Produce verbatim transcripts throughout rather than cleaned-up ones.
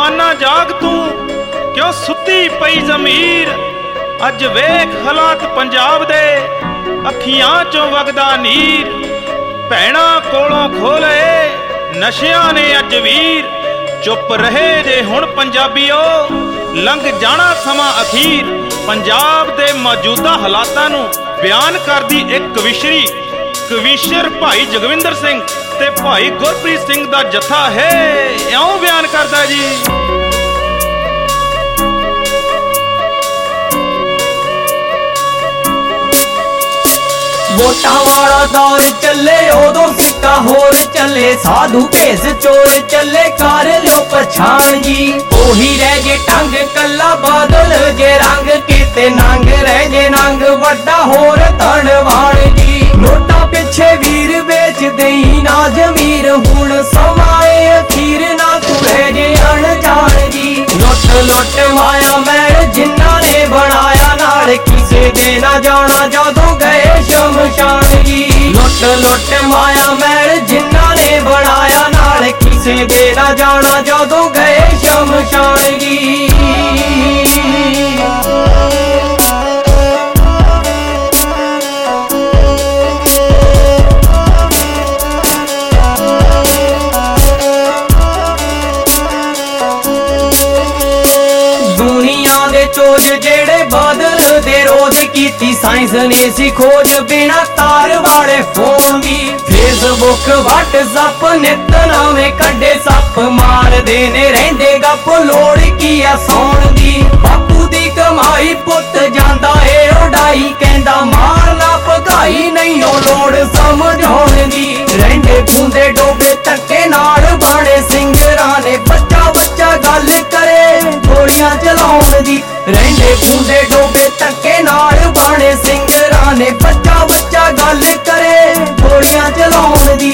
जवाना जाग तू क्यों सुती पई जमीर। अज वेख हालात पंजाब दे अखियां चों वगदा नीर। भैणा कोलों खोले नशियां ने अज वीर। चुप रहे जे हुण पंजाबीओ लंघ जाना समा अखीर। पंजाब दे मौजूदा हालातां नूं बयान करदी एक कविशरी कविशर भाई जगविंदर सिंह ते भाई गुरप्रीत सिंह दा जत्था है इउं बयान करदा जी। वोटां वाला दौर चले उदों सिक्का होर चले। साधु भेस चोर चले कर लो पछाण जी। ओही रह जे टंग कला बदल जे रंग किते नंग रह जे नंग वड्डा होर धनवान जी। नोटा पिछे वीर बेच देई ना जमीर हुण समाए अखीर ना तू रह जे अनजान जी। लुट लुट माया मैल जिन्ना ने बनाया नाल किसे दे ना जाना जदों गए शमशान जी। लुट लुट माया मैल जिन्ना ने बनाया नाल किसे दे ना जाना जदों गए शमशान जी। चोज जेड़े बादल दे रोज कीती साइंस ने सी खोज बिना तार वाले फोन दी। फेसबुक व्हाट्सएप नित नवे कड्डे सप मार देने रहंदे गप लोड़ की आ सौण दी। बापू दी कमाई पुत जांदा ए उडाई कहंदा मारना भगाई नहीं ओ लोड़ समझाउण दी। रहंदे बूंदे डोबे धक्के नाल बाणे सिंगरां ने बच्चा बच्चा गल करे गोलियां चलाउण दी। रहंदे बूंदे डोबे धक्के नाल बाणे सिंगरां ने बच्चा बच्चा गल करे गोलियां चलाउण दी।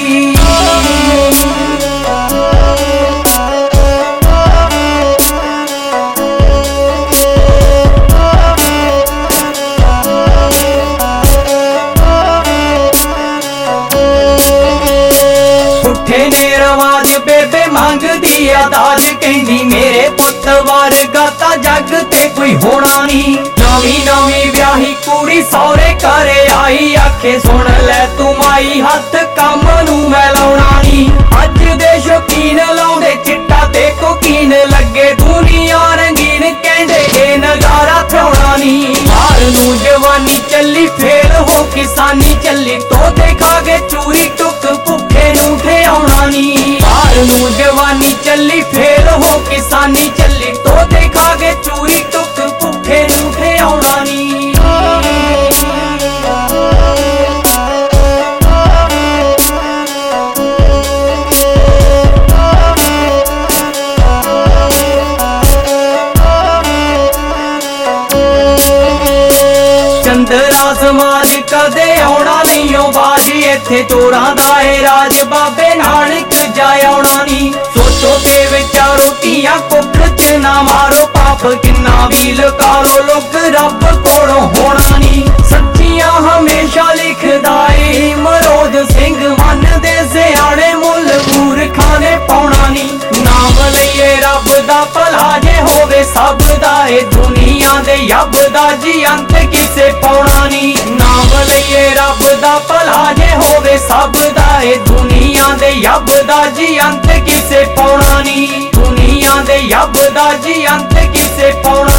उठे ने रवाज बेबे मंगदी आ दाज कहंदी मेरे पुत वर्गा ता जग ते कोई होना नहीं। नवी नवी ब्याही कुड़ी सौरे घरे आई आखे सुन ले तू माई हथ कम नू मैं लाउणा नहीं। अज दे शौकीन लाउंदे चिट्टा ते कोकीन लगे दुनिया रंगीन कहंदे ए नजारा थ्रोणा नहीं। हार नू जवानी चली फेल हो किसानी चली तो देखा गे चूरी टुक भुखे नू ठियाउणा नहीं। हार नू जवानी चली फेल हो किसानी चली तो देखा गे चूरी टुक भुखे नू ठियाउणा नहीं। चंद्रा समाज कदे आउणा नहीं ओ बाज इत्थे चोरां दा ए राज बाबे नानक जाए आउणा नहीं। सोचो ते विचारो धीआं कुख च ना मारो पाप किन्ना भी लकारो लोग रब कोलों होना नहीं। सच्चियां हमेशा लिखदा ए मरोज सिंह मन दे सियाणे मुल मूर्खां ने पाउणा नहीं। नाम लईए रब दा भला जे होवे सब दा ए दुनिया दे यब दा जी अंत किसे पाउणा नहीं। नाम लईए रब दा भला जे होवे सब दा ए दुनिया दे यब दा जी अंत किसे पाउणा नहीं। दुनिया दे यब दा जी अंत किसे पाउणा